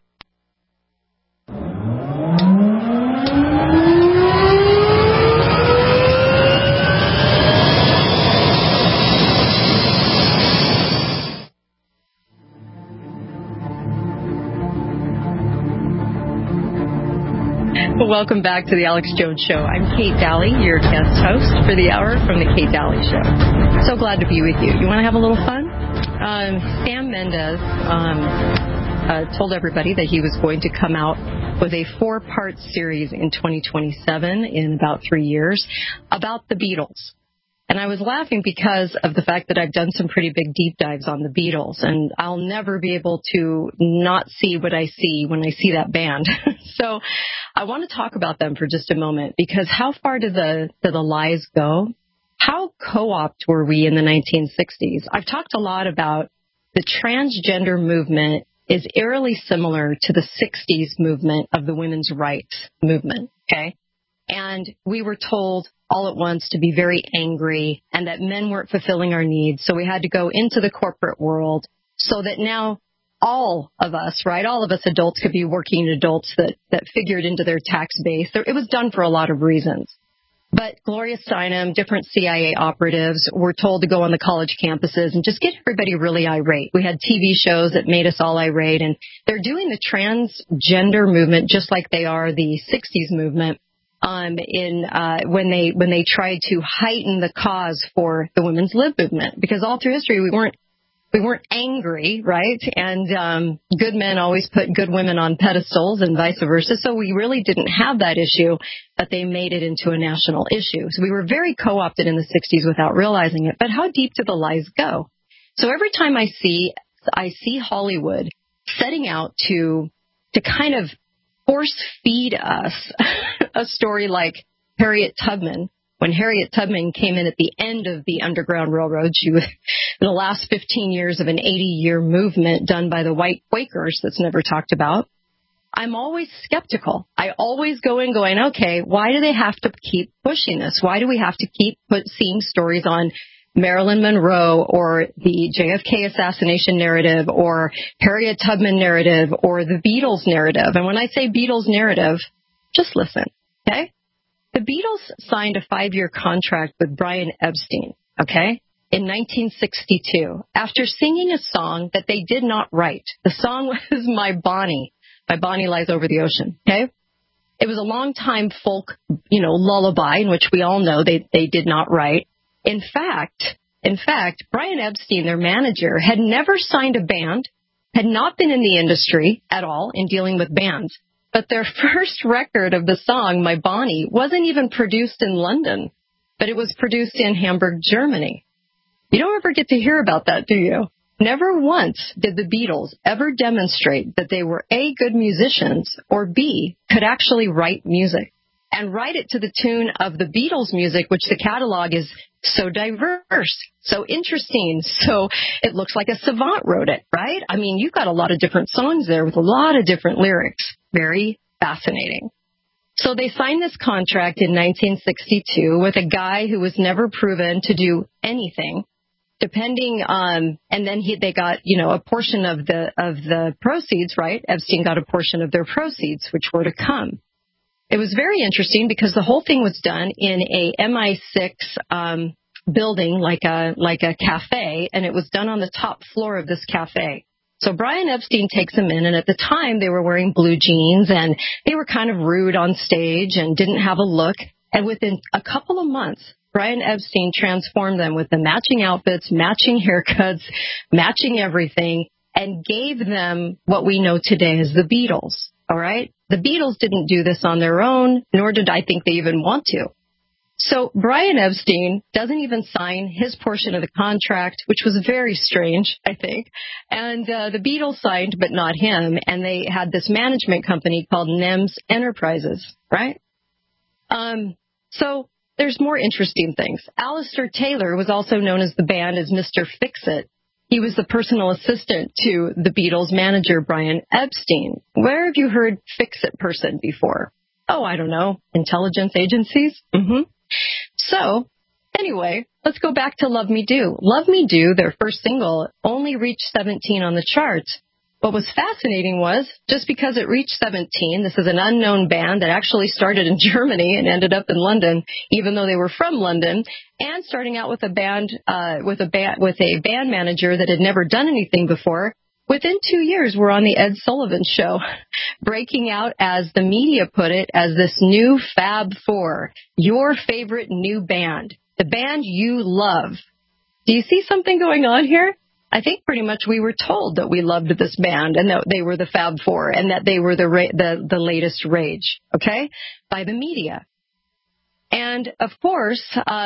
Welcome back to the Alex Jones Show. I'm Kate Daly, your guest host for the hour from the Kate Daly Show. So glad to be with you. You want to have a little fun? Sam Mendes told everybody that he was going to come out with a 4-part series in 2027, in about 3 years, about the Beatles. And I was laughing because of the fact that I've done some pretty big deep dives on the Beatles, and I'll never be able to not see what I see when I see that band. So I want to talk about them for just a moment, because how far do the lies go? How co-opt were we in the 1960s? I've talked a lot about the transgender movement is eerily similar to the 60s movement of the women's rights movement, okay? And we were told all at once to be very angry and that men weren't fulfilling our needs. So we had to go into the corporate world so that now all of us, right, all of us adults could be working adults that figured into their tax base. It was done for a lot of reasons. But Gloria Steinem, different CIA operatives were told to go on the college campuses and just get everybody really irate. We had TV shows that made us all irate, and they're doing the transgender movement just like they are the 60s movement when they tried to heighten the cause for the women's lib movement. Because all through history we weren't angry, right? And good men always put good women on pedestals and vice versa. So we really didn't have that issue, but they made it into a national issue. So we were very co-opted in the 60s without realizing it. But how deep do the lies go? So every time I see Hollywood setting out to kind of force feed us a story like Harriet Tubman. When Harriet Tubman came in at the end of the Underground Railroad, she was in the last 15 years of an 80-year movement done by the white Quakers that's never talked about. I'm always skeptical. I always go in going, okay, why do they have to keep pushing this? Why do we have to keep seeing stories on Marilyn Monroe or the JFK assassination narrative or Harriet Tubman narrative or the Beatles narrative? And when I say Beatles narrative, just listen, okay? The Beatles signed a 5-year contract with Brian Epstein, okay, in 1962, after singing a song that they did not write. The song was My Bonnie. My Bonnie Lies Over the Ocean, okay? It was a long-time folk, lullaby in which we all know they did not write. In fact, Brian Epstein, their manager, had never signed a band, had not been in the industry at all in dealing with bands. But their first record of the song, My Bonnie, wasn't even produced in London, but it was produced in Hamburg, Germany. You don't ever get to hear about that, do you? Never once did the Beatles ever demonstrate that they were A, good musicians, or B, could actually write music. And write it to the tune of the Beatles music, which the catalog is so diverse, so interesting, so it looks like a savant wrote it, right? I mean, you've got a lot of different songs there with a lot of different lyrics. Very fascinating. So they signed this contract in 1962 with a guy who was never proven to do anything, depending on, and then they got, a portion of the proceeds, right? Epstein got a portion of their proceeds, which were to come. It was very interesting because the whole thing was done in a MI6 building, like a cafe, and it was done on the top floor of this cafe. So Brian Epstein takes them in, and at the time they were wearing blue jeans, and they were kind of rude on stage and didn't have a look. And within a couple of months, Brian Epstein transformed them with the matching outfits, matching haircuts, matching everything, and gave them what we know today as the Beatles. All right? The Beatles didn't do this on their own, nor did I think they even want to. So Brian Epstein doesn't even sign his portion of the contract, which was very strange, I think. And the Beatles signed, but not him. And they had this management company called NEMS Enterprises, right? So there's more interesting things. Alistair Taylor was also known as the band as Mr. Fix-It. He was the personal assistant to the Beatles manager, Brian Epstein. Where have you heard Fix-It person before? Oh, I don't know. Intelligence agencies? Mm-hmm. So, anyway, let's go back to Love Me Do. Love Me Do, their first single, only reached 17 on the charts. What was fascinating was, just because it reached 17, this is an unknown band that actually started in Germany and ended up in London, even though they were from London, and starting out with a band, with a band manager that had never done anything before. Within 2 years, we're on the Ed Sullivan Show, breaking out, as the media put it, as this new Fab Four, your favorite new band, the band you love. Do you see something going on here? I think pretty much we were told that we loved this band and that they were the Fab Four and that they were the latest rage, okay, by the media. And, of course,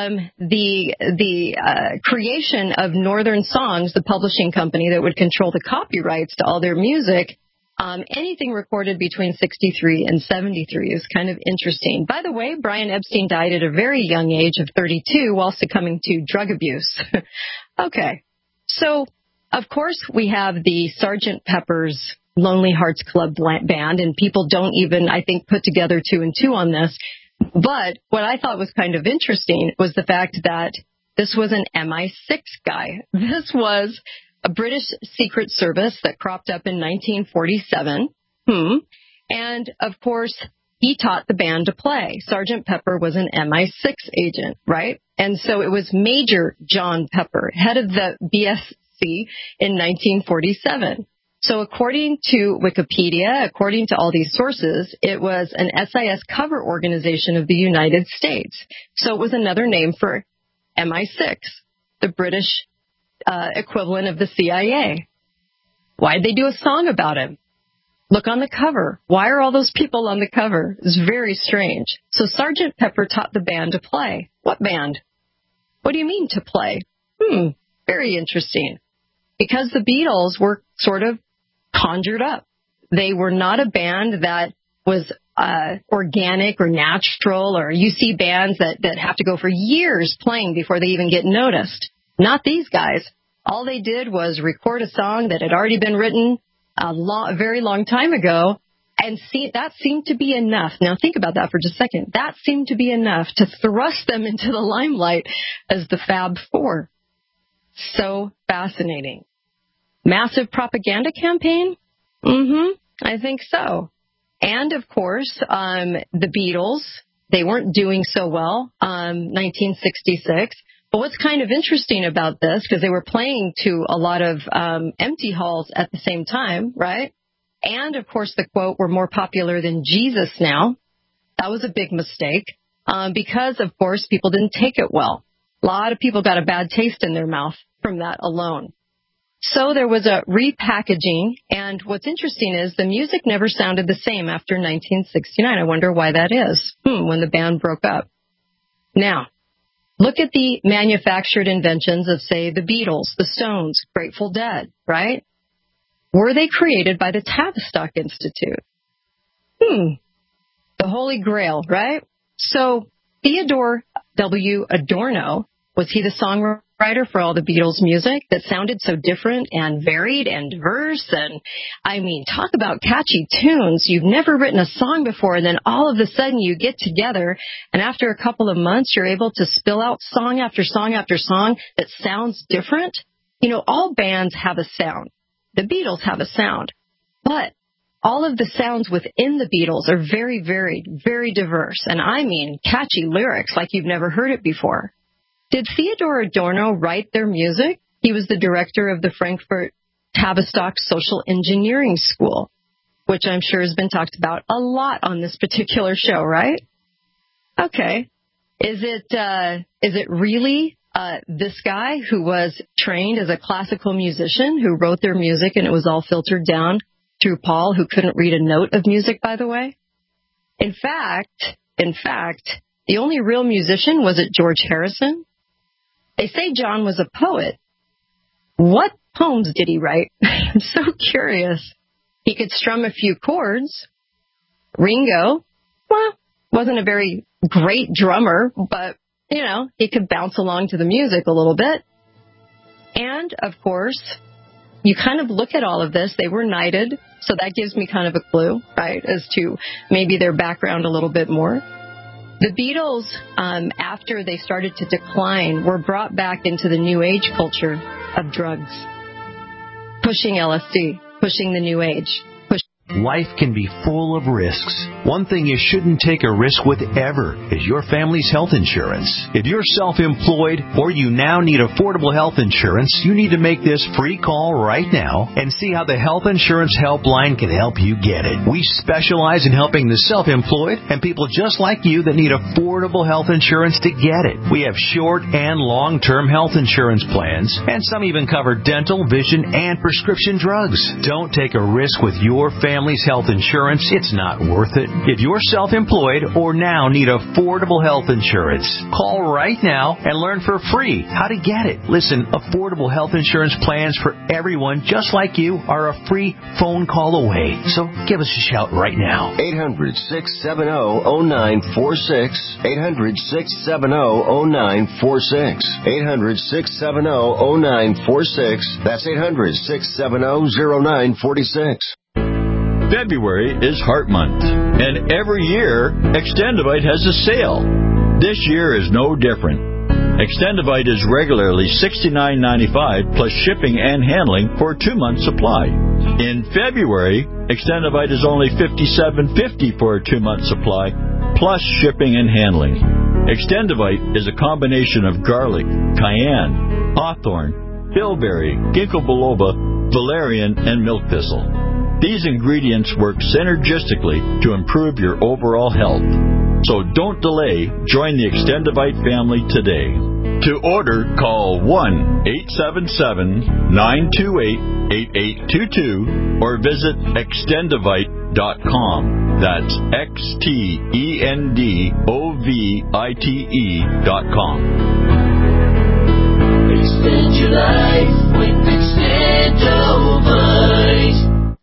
the creation of Northern Songs, the publishing company that would control the copyrights to all their music, anything recorded between 63 and 73 is kind of interesting. By the way, Brian Epstein died at a very young age of 32 while succumbing to drug abuse. Okay, so of course, we have the Sgt. Pepper's Lonely Hearts Club Band, and people don't even, I think, put together 2 and 2 on this. But what I thought was kind of interesting was the fact that this was an MI6 guy. This was a British Secret Service that cropped up in 1947. And, of course, he taught the band to play. Sgt. Pepper was an MI6 agent, right? And so it was Major John Pepper, head of the BSC in 1947. So according to Wikipedia, according to all these sources, it was an SIS cover organization of the United States. So it was another name for MI6, the British equivalent of the CIA. Why'd they do a song about him? Look on the cover. Why are all those people on the cover? It's very strange. So Sgt. Pepper taught the band to play. What band? What do you mean to play? Very interesting. Because the Beatles were sort of conjured up. They were not a band that was organic or natural, or you see bands that have to go for years playing before they even get noticed. Not these guys. All they did was record a song that had already been written a very long time ago, and that seemed to be enough. Now think about that for just a second. That seemed to be enough to thrust them into the limelight as the Fab Four. So fascinating. Massive propaganda campaign? I think so. And, of course, the Beatles, they weren't doing so well, 1966. But what's kind of interesting about this, because they were playing to a lot of empty halls at the same time, right? And, of course, the quote, "We're more popular than Jesus now." That was a big mistake because, of course, people didn't take it well. A lot of people got a bad taste in their mouth from that alone. So there was a repackaging, and what's interesting is the music never sounded the same after 1969. I wonder why that is, when the band broke up. Now, look at the manufactured inventions of, say, the Beatles, the Stones, Grateful Dead, right? Were they created by the Tavistock Institute? The Holy Grail, right? So Theodore W. Adorno, was he the songwriter for all the Beatles music that sounded so different and varied and diverse? And I mean, talk about catchy tunes. You've never written a song before, and then all of a sudden you get together, and after a couple of months you're able to spill out song after song after song that sounds different. You know, all bands have a sound. The Beatles have a sound. But all of the sounds within the Beatles are very varied, very diverse. And I mean catchy lyrics like you've never heard it before. Did Theodore Adorno write their music? He was the director of the Frankfurt Tavistock Social Engineering School, which I'm sure has been talked about a lot on this particular show, right? Okay. Is it really this guy who was trained as a classical musician who wrote their music, and it was all filtered down through Paul, who couldn't read a note of music, by the way? In fact, the only real musician was it George Harrison. They say John was a poet. What poems did he write? I'm so curious. He could strum a few chords. Ringo, well, wasn't a very great drummer, but, you know, he could bounce along to the music a little bit. And, of course, you kind of look at all of this. They were knighted, so that gives me kind of a clue, right, as to maybe their background a little bit more. The Beatles, after they started to decline, were brought back into the New Age culture of drugs, pushing LSD, pushing the New Age. Life can be full of risks. One thing you shouldn't take a risk with ever is your family's health insurance. If you're self-employed or you now need affordable health insurance, you need to make this free call right now and see how the Health Insurance Helpline can help you get it. We specialize in helping the self-employed and people just like you that need affordable health insurance to get it. We have short and long-term health insurance plans, and some even cover dental, vision, and prescription drugs. Don't take a risk with your family family's health insurance, it's not worth it. If you're self-employed or now need affordable health insurance, call right now and learn for free how to get it. Listen, affordable health insurance plans for everyone just like you are a free phone call away. So give us a shout right now. 800-670-0946. 800-670-0946. 800-670-0946. That's 800-670-0946. February is Heart Month, and every year, Extendivite has a sale. This year is no different. Extendivite is regularly $69.95 plus shipping and handling for a 2-month supply. In February, Extendivite is only $57.50 for a 2-month supply plus shipping and handling. Extendivite is a combination of garlic, cayenne, hawthorn, bilberry, ginkgo biloba, valerian, and milk thistle. These ingredients work synergistically to improve your overall health. So don't delay. Join the Extendivite family today. To order, call 1-877-928-8822 or visit Extendivite.com. That's XTENDOVITE.com. Extend your life with Extendivite.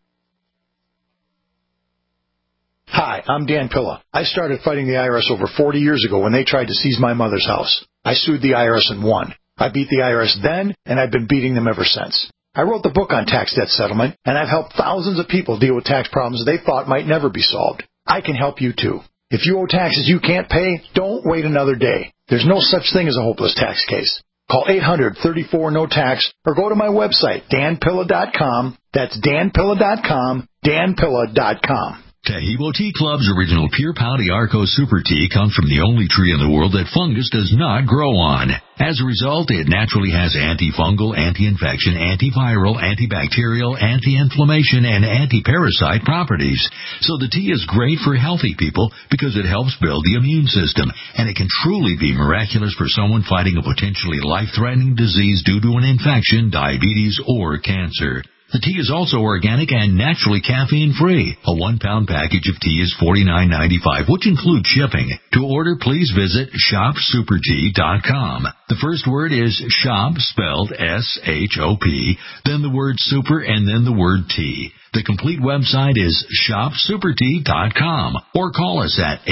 Hi, I'm Dan Pilla. I started fighting the IRS over 40 years ago when they tried to seize my mother's house. I sued the IRS and won. I beat the IRS then, and I've been beating them ever since. I wrote the book on tax debt settlement, and I've helped thousands of people deal with tax problems they thought might never be solved. I can help you too. If you owe taxes you can't pay, don't wait another day. There's no such thing as a hopeless tax case. Call 800-34-NO-TAX or go to my website, danpilla.com. That's danpilla.com, danpilla.com. Taheebo Tea Club's original Pure Pau d'Arco Super Tea comes from the only tree in the world that fungus does not grow on. As a result, it naturally has antifungal, anti-infection, antiviral, antibacterial, anti-inflammation, and anti-parasite properties. So the tea is great for healthy people because it helps build the immune system, and it can truly be miraculous for someone fighting a potentially life-threatening disease due to an infection, diabetes, or cancer. The tea is also organic and naturally caffeine-free. A 1-pound package of tea is $49.95, which includes shipping. To order, please visit shopsupertea.com. The first word is shop, spelled S-H-O-P, then the word super, and then the word tea. The complete website is shopsupertea.com or call us at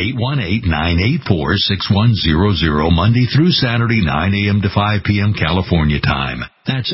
818-984-6100 Monday through Saturday, 9 a.m. to 5 p.m. California time. That's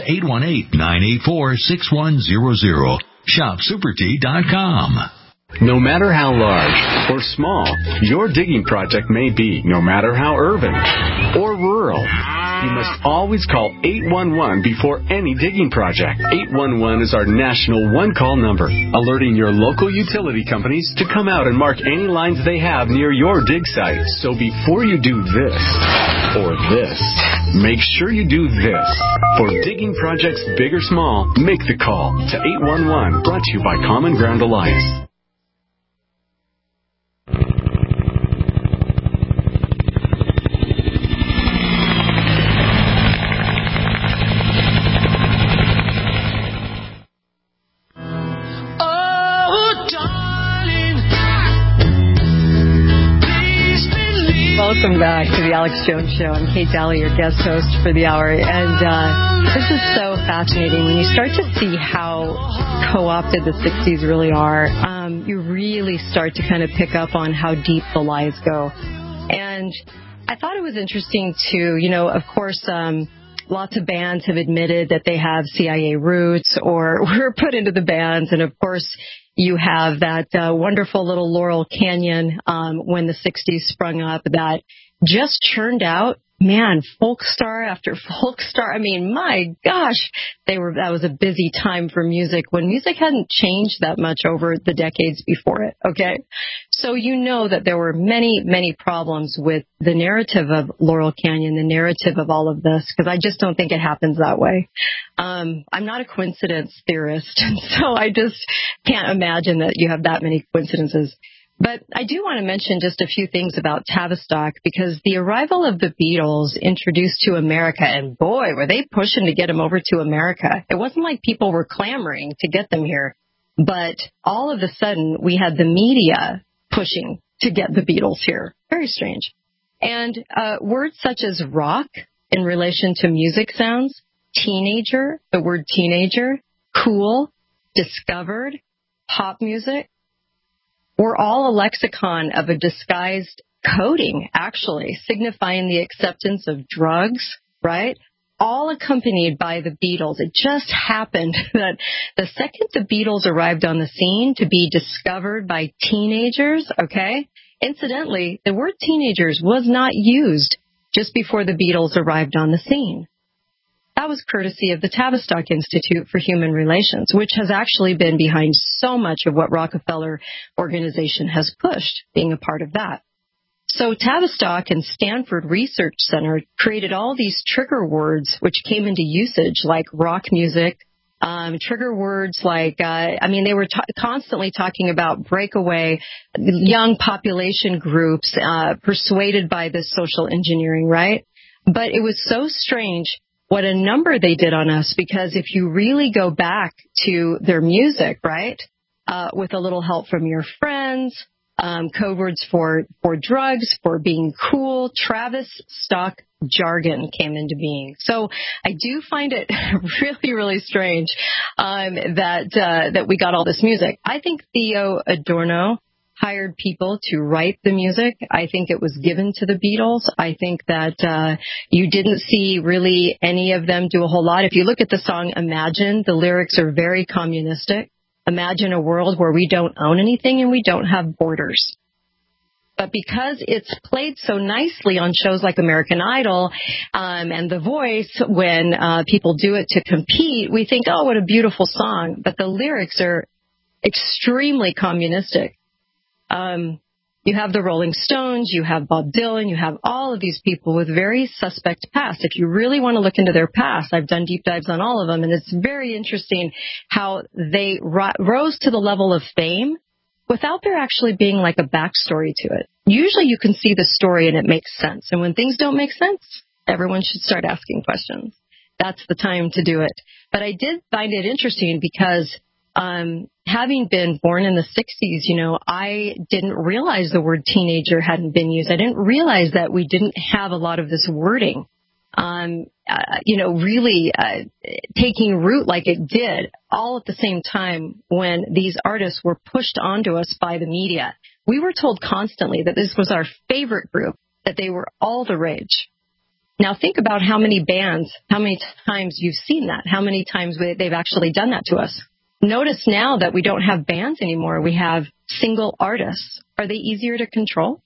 818-984-6100. Shopsupertea.com. No matter how large or small your digging project may be, no matter how urban or rural, you must always call 811 before any digging project. 811 is our national one-call number, alerting your local utility companies to come out and mark any lines they have near your dig site. So before you do this or this, make sure you do this. For digging projects big or small, make the call to 811, brought to you by Common Ground Alliance. Welcome back to the Alex Jones Show. I'm Kate Daly, your guest host for the hour. And this is so fascinating. When you start to see how co-opted the 60s really are, you really start to kind of pick up on how deep the lies go. And I thought it was interesting to, of course, lots of bands have admitted that they have CIA roots or were put into the bands. And, of course, you have that wonderful little Laurel Canyon when the 60s sprung up that just churned out, man, folk star after folk star. I mean, my gosh, that was a busy time for music when music hadn't changed that much over the decades before it, okay? So you know that there were many, many problems with the narrative of Laurel Canyon, the narrative of all of this, because I just don't think it happens that way. I'm not a coincidence theorist, and so I just can't imagine that you have that many coincidences. But I do want to mention just a few things about Tavistock, because the arrival of the Beatles introduced to America, and boy, were they pushing to get them over to America. It wasn't like people were clamoring to get them here. But all of a sudden, we had the media pushing to get the Beatles here. Very strange. And words such as rock in relation to music sounds, teenager, the word teenager, cool, discovered, pop music, were all a lexicon of a disguised coding, actually, signifying the acceptance of drugs, right? All accompanied by the Beatles. It just happened that the second the Beatles arrived on the scene to be discovered by teenagers, okay? Incidentally, the word teenagers was not used just before the Beatles arrived on the scene. That was courtesy of the Tavistock Institute for Human Relations, which has actually been behind so much of what Rockefeller Organization has pushed, being a part of that. So Tavistock and Stanford Research Center created all these trigger words which came into usage, like rock music, trigger words like, they were constantly talking about breakaway, young population groups persuaded by this social engineering, right? But it was so strange what a number they did on us, because if you really go back to their music, right, with a little help from your friends, code words for drugs, for being cool, Tavistock jargon came into being. So I do find it really, really strange that we got all this music. I think Theo Adorno hired people to write the music. I think it was given to the Beatles. I think that you didn't see really any of them do a whole lot. If you look at the song Imagine, the lyrics are very communistic. Imagine a world where we don't own anything and we don't have borders. But because it's played so nicely on shows like American Idol and The Voice, when people do it to compete, we think, oh, what a beautiful song. But the lyrics are extremely communistic. You have the Rolling Stones, you have Bob Dylan, you have all of these people with very suspect past. If you really want to look into their past, I've done deep dives on all of them, and it's very interesting how they rose to the level of fame without there actually being like a backstory to it. Usually you can see the story and it makes sense. And when things don't make sense, everyone should start asking questions. That's the time to do it. But I did find it interesting because having been born in the 60s, I didn't realize the word teenager hadn't been used. I didn't realize that we didn't have a lot of this wording, really taking root like it did, all at the same time when these artists were pushed onto us by the media. We were told constantly that this was our favorite group, that they were all the rage. Now think about how many bands, how many times you've seen that, how many times they've actually done that to us. Notice now that we don't have bands anymore. We have single artists. Are they easier to control?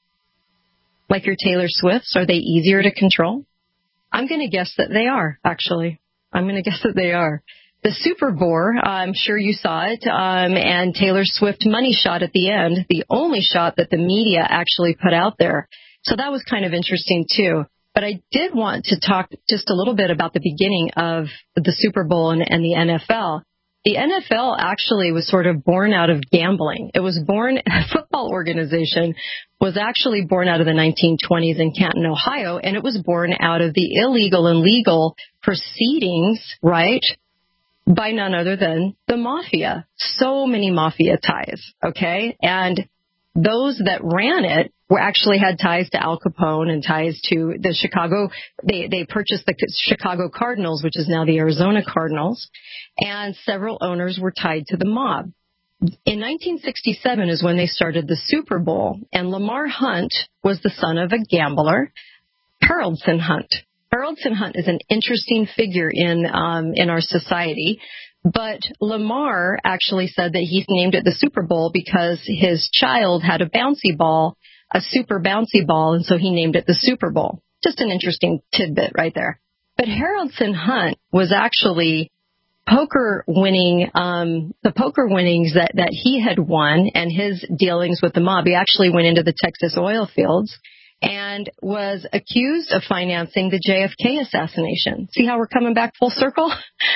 Like your Taylor Swifts, are they easier to control? I'm going to guess that they are, actually. I'm going to guess that they are. The Super Bowl, I'm sure you saw it, and Taylor Swift money shot at the end, the only shot that the media actually put out there. So that was kind of interesting, too. But I did want to talk just a little bit about the beginning of the Super Bowl and the NFL. The NFL actually was sort of born out of gambling. It was born, a football organization was actually born out of the 1920s in Canton, Ohio, and it was born out of the illegal and legal proceedings, right, by none other than the mafia. So many mafia ties, okay? And those that ran it actually had ties to Al Capone and ties to the Chicago. They purchased the Chicago Cardinals, which is now the Arizona Cardinals, and several owners were tied to the mob. In 1967 is when they started the Super Bowl, and Lamar Hunt was the son of a gambler, Haroldson Hunt. Haroldson Hunt is an interesting figure in our society. But Lamar actually said that he named it the Super Bowl because his child had a bouncy ball, a super bouncy ball, and so he named it the Super Bowl. Just an interesting tidbit right there. But Haroldson Hunt was actually poker winning, the poker winnings that he had won and his dealings with the mob. He actually went into the Texas oil fields and was accused of financing the JFK assassination. See how we're coming back full circle?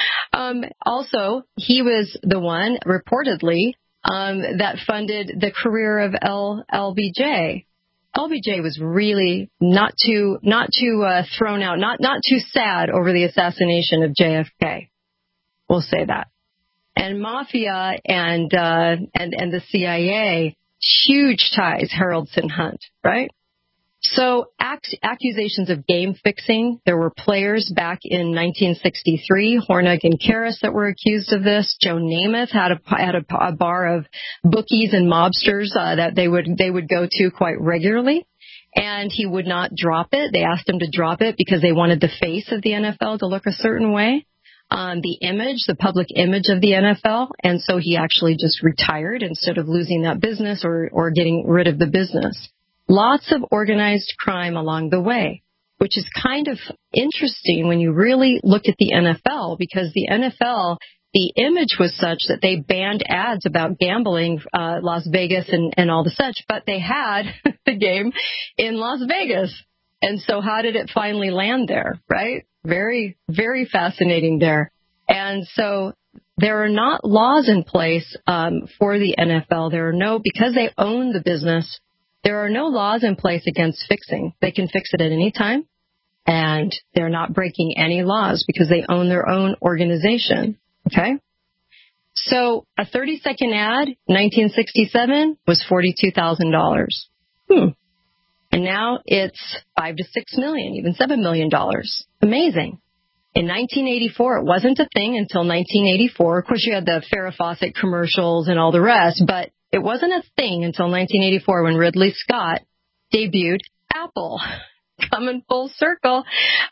Also, he was the one, reportedly, that funded the career of LBJ. LBJ was really not too thrown out, not too sad over the assassination of JFK. We'll say that. And mafia and the CIA, huge ties, Harrelson Hunt, right? So accusations of game fixing. There were players back in 1963, Hornung and Karras, that were accused of this. Joe Namath had a bar of bookies and mobsters that they would go to quite regularly, and he would not drop it. They asked him to drop it because they wanted the face of the NFL to look a certain way, the public image of the NFL, and so he actually just retired instead of losing that business or getting rid of the business. Lots of organized crime along the way, which is kind of interesting when you really look at the NFL, because the NFL, the image was such that they banned ads about gambling, Las Vegas and all the such, but they had the game in Las Vegas. And so how did it finally land there, right? Very, very fascinating there. And so there are not laws in place for the NFL. Because they own the business, there are no laws in place against fixing. They can fix it at any time, and they're not breaking any laws because they own their own organization, okay? So a 30-second ad, 1967, was $42,000. And now it's $5 to $6 million, even $7 million. Amazing. In 1984, it wasn't a thing until 1984. Of course, you had the Farrah Fawcett commercials and all the rest, but it wasn't a thing until 1984 when Ridley Scott debuted Apple. Coming full circle,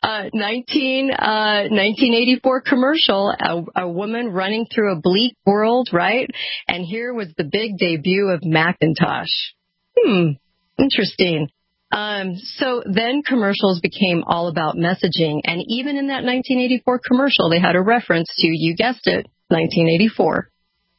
1984 commercial, a woman running through a bleak world, right? And here was the big debut of Macintosh. Interesting. So then commercials became all about messaging. And even in that 1984 commercial, they had a reference to, you guessed it, 1984.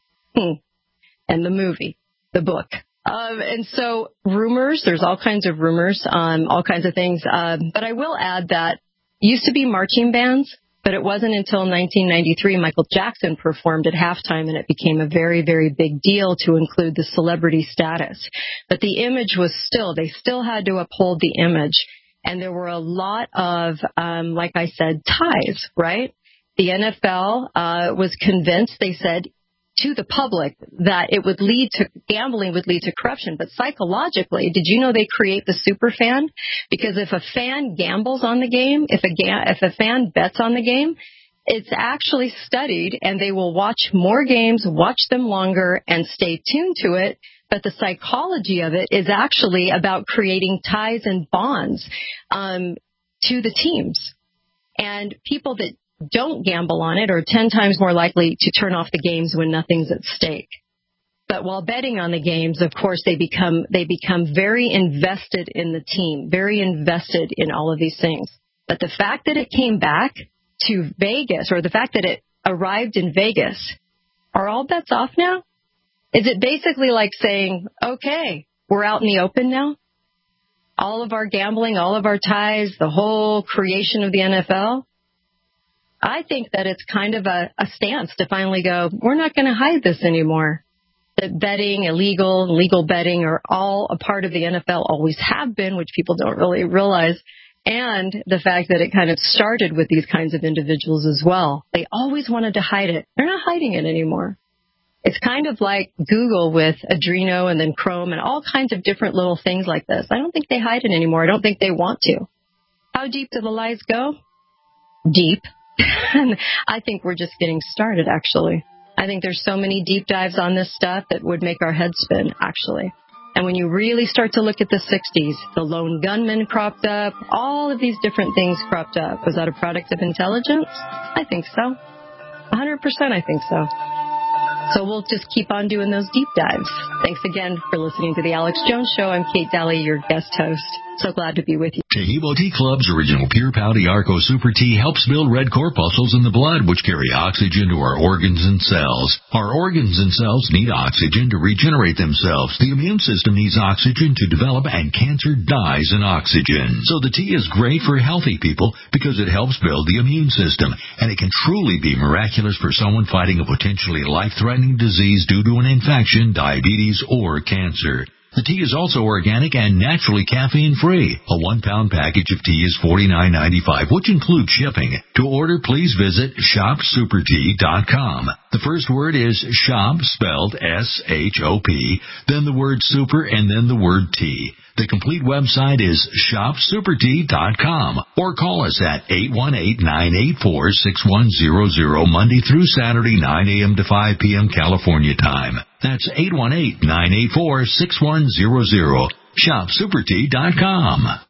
And the movie, the book. And so rumors, there's all kinds of rumors, all kinds of things. But I will add that used to be marching bands, but it wasn't until 1993 Michael Jackson performed at halftime, and it became a very, very big deal to include the celebrity status. But the image was they still had to uphold the image. And there were a lot of, like I said, ties, right? The NFL was convinced, they said, to the public that gambling would lead to corruption. But psychologically, did you know they create the super fan? Because if a fan gambles on the game, if a fan bets on the game, it's actually studied, and they will watch more games, watch them longer, and stay tuned to it. But the psychology of it is actually about creating ties and bonds to the teams. And people that don't gamble on it are 10 times more likely to turn off the games when nothing's at stake. But while betting on the games, of course, they become very invested in the team, very invested in all of these things. But the fact that it came back to Vegas, or the fact that it arrived in Vegas, are all bets off now? Is it basically like saying, okay, we're out in the open now? All of our gambling, all of our ties, the whole creation of the NFL? I think that it's kind of a stance to finally go, we're not going to hide this anymore. That betting, legal betting are all a part of the NFL, always have been, which people don't really realize. And the fact that it kind of started with these kinds of individuals as well. They always wanted to hide it. They're not hiding it anymore. It's kind of like Google with Adreno and then Chrome and all kinds of different little things like this. I don't think they hide it anymore. I don't think they want to. How deep do the lies go? Deep. And I think we're just getting started, actually. I think there's so many deep dives on this stuff that would make our heads spin, actually. And when you really start to look at the 60s, the lone gunman cropped up, all of these different things cropped up. Was that a product of intelligence? I think so. 100% I think so. So we'll just keep on doing those deep dives. Thanks again for listening to The Alex Jones Show. I'm Kate Daly, your guest host. So glad to be with you. Taheebo Tea Club's original Pure Pouty Arco Super Tea helps build red corpuscles in the blood, which carry oxygen to our organs and cells. Our organs and cells need oxygen to regenerate themselves. The immune system needs oxygen to develop, and cancer dies in oxygen. So the tea is great for healthy people because it helps build the immune system, and it can truly be miraculous for someone fighting a potentially life-threatening disease due to an infection, diabetes, or cancer. The tea is also organic and naturally caffeine-free. A 1-pound package of tea is $49.95, which includes shipping. To order, please visit shopsupertea.com. The first word is shop, spelled S-H-O-P, then the word super, and then the word tea. The complete website is shopsupertea.com, or call us at 818-984-6100 Monday through Saturday, 9 a.m. to 5 p.m. California time. That's 818-984-6100. Shopsupertea.com.